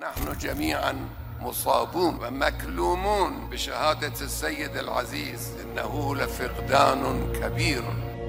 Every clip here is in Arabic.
نحن جميعا مصابون ومكلومون بشهادة السيد العزيز، إنه لفقدان كبير.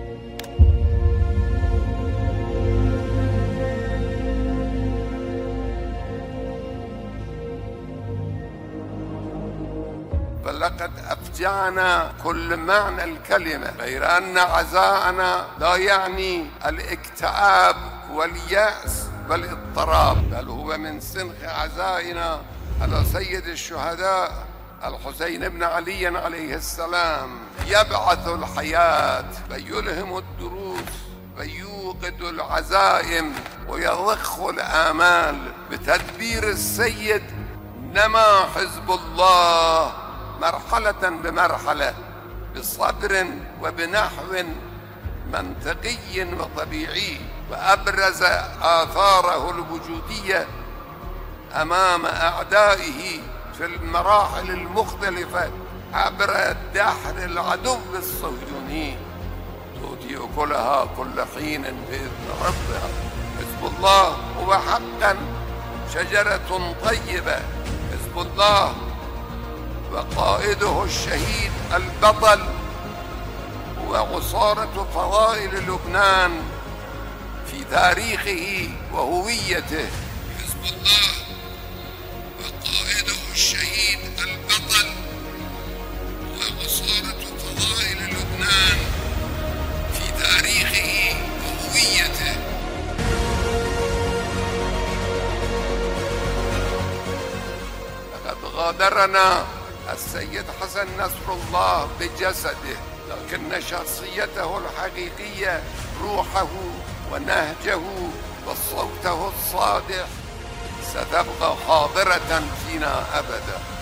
فلقد أفجعنا كل معنى الكلمة، غير أن عزاءنا لا يعني الاكتئاب واليأس والاضطراب، بل هو من سنخ عزائنا على سيد الشهداء الحسين بن علي عليه السلام، يبعث الحياة ويلهم الدروس ويوقد العزائم ويضخ الآمال. بتدبير السيد نما حزب الله مرحلة بمرحلة بصدر وبنحو منطقي وطبيعي، وأبرز آثاره الوجودية أمام أعدائه في المراحل المختلفة عبر الدحر العدو الصهيوني، تؤتي أكلها كل حين بإذن ربها. حزب الله هو حقا شجرة طيبة، حزب الله وقائده الشهيد البطل وعصارة فضائل لبنان في تاريخه وهويته. حزب الله وقائده الشهيد البطل وعصارة فضائل لبنان في تاريخه وهويته. لقد غادرنا السيد حسن نصر الله بجسده، لكن شخصيته الحقيقية، روحه ونهجه وصوته الصادق ستبقى حاضرة فينا أبدا.